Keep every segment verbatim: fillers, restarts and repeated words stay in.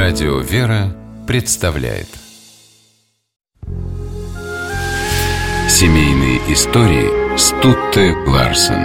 Радио «Вера» представляет семейные истории Стутте Ларсен.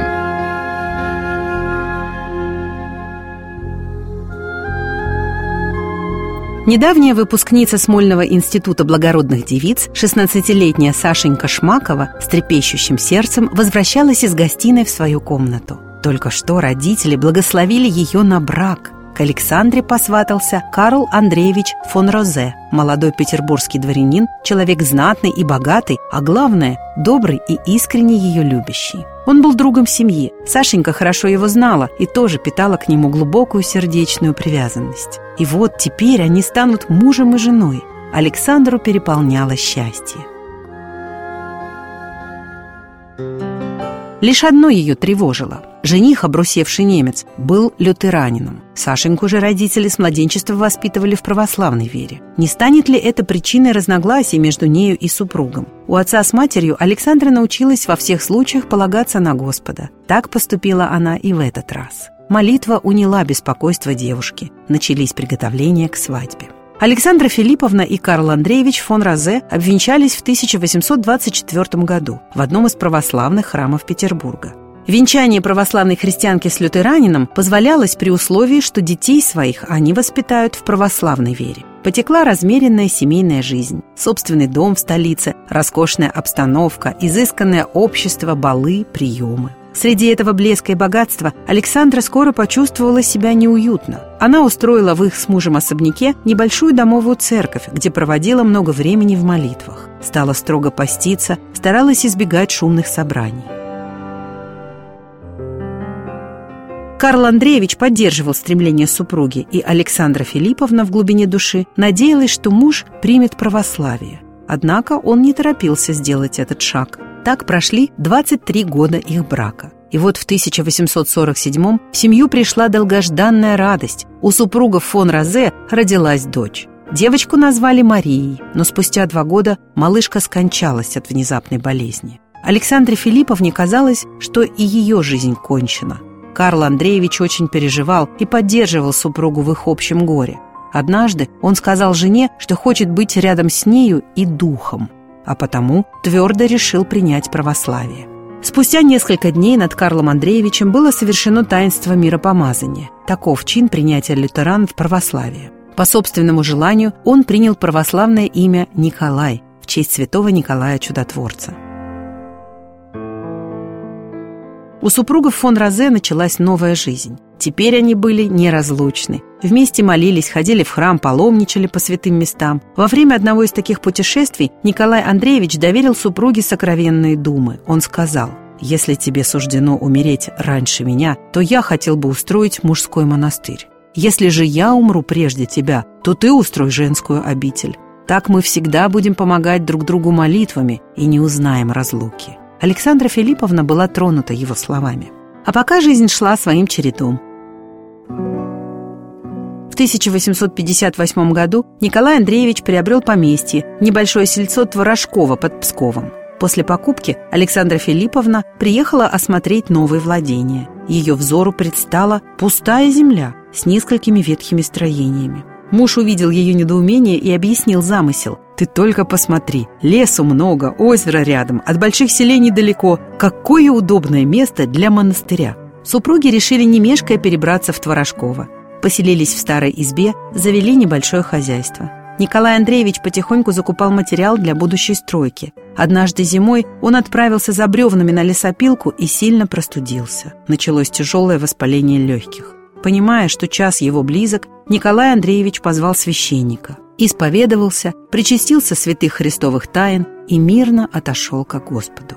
Недавняя выпускница Смольного института благородных девиц, шестнадцатилетняя Сашенька Шмакова, с трепещущим сердцем возвращалась из гостиной в свою комнату. Только что родители благословили ее на брак. К Александре посватался Карл Андреевич фон Розе, молодой петербургский дворянин, человек знатный и богатый, а главное, добрый и искренне ее любящий. Он был другом семьи. Сашенька хорошо его знала и тоже питала к нему глубокую сердечную привязанность. И вот теперь они станут мужем и женой. Александру переполняло счастье. Лишь одно ее тревожило. Жених, обрусевший немец, был лютеранином. Сашеньку же родители с младенчества воспитывали в православной вере. Не станет ли это причиной разногласий между нею и супругом? У отца с матерью Александра научилась во всех случаях полагаться на Господа. Так поступила она и в этот раз. Молитва уняла беспокойство девушки. Начались приготовления к свадьбе. Александра Филипповна и Карл Андреевич фон Розе обвенчались в тысяча восемьсот двадцать четвёртом году в одном из православных храмов Петербурга. Венчание православной христианки с лютеранином позволялось при условии, что детей своих они воспитают в православной вере. Потекла размеренная семейная жизнь, собственный дом в столице, роскошная обстановка, изысканное общество, балы, приемы. Среди этого блеска и богатства Александра скоро почувствовала себя неуютно. Она устроила в их с мужем особняке небольшую домовую церковь, где проводила много времени в молитвах. Стала строго поститься, старалась избегать шумных собраний. Карл Андреевич поддерживал стремление супруги, и Александра Филипповна в глубине души надеялась, что муж примет православие. Однако он не торопился сделать этот шаг. Так прошли двадцать три года их брака. И вот в тысяча восемьсот сорок седьмом в семью пришла долгожданная радость. У супругов фон Розе родилась дочь. Девочку назвали Марией, но спустя два года малышка скончалась от внезапной болезни. Александре Филипповне казалось, что и ее жизнь кончена. Карл Андреевич очень переживал и поддерживал супругу в их общем горе. Однажды он сказал жене, что хочет быть рядом с нею и духом, а потому твердо решил принять православие. Спустя несколько дней над Карлом Андреевичем было совершено таинство миропомазания. Таков чин принятия лютеран в православие. По собственному желанию он принял православное имя Николай в честь святого Николая Чудотворца. У супругов фон Розе началась новая жизнь. Теперь они были неразлучны. Вместе молились, ходили в храм, паломничали по святым местам. Во время одного из таких путешествий Николай Андреевич доверил супруге сокровенные думы. Он сказал: «Если тебе суждено умереть раньше меня, то я хотел бы устроить мужской монастырь. Если же я умру прежде тебя, то ты устрой женскую обитель. Так мы всегда будем помогать друг другу молитвами и не узнаем разлуки». Александра Филипповна была тронута его словами. А пока жизнь шла своим чередом. В тысяча восемьсот пятьдесят восьмом году Николай Андреевич приобрел поместье, небольшое сельцо Творожково под Псковом. После покупки Александра Филипповна приехала осмотреть новые владения. Ее взору предстала пустая земля с несколькими ветхими строениями. Муж увидел ее недоумение и объяснил замысел. «Ты только посмотри, лесу много, озеро рядом, от больших селений далеко. Какое удобное место для монастыря!» Супруги решили не мешкая перебраться в Творожково. Поселились в старой избе, завели небольшое хозяйство. Николай Андреевич потихоньку закупал материал для будущей стройки. Однажды зимой он отправился за бревнами на лесопилку и сильно простудился. Началось тяжелое воспаление легких. Понимая, что час его близок, Николай Андреевич позвал священника, исповедовался, причастился святых христовых тайн и мирно отошел ко Господу.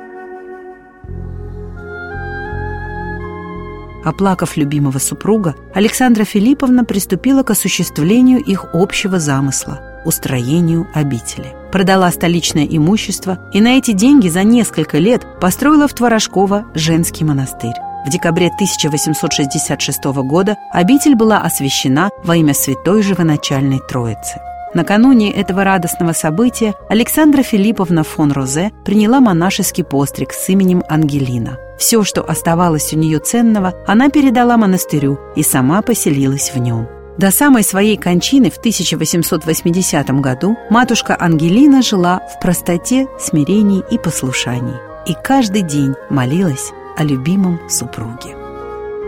Оплакав любимого супруга, Александра Филипповна приступила к осуществлению их общего замысла – устроению обители. Продала столичное имущество и на эти деньги за несколько лет построила в Творожково женский монастырь. В декабре тысяча восемьсот шестьдесят шестого года обитель была освящена во имя Святой Живоначальной Троицы. Накануне этого радостного события Александра Филипповна фон Розе приняла монашеский постриг с именем Ангелина. Все, что оставалось у нее ценного, она передала монастырю и сама поселилась в нем. До самой своей кончины в тысяча восемьсот восьмидесятом году матушка Ангелина жила в простоте, смирении и послушании. И каждый день молилась о любимом супруге.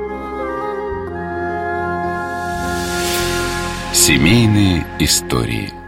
Семейные истории.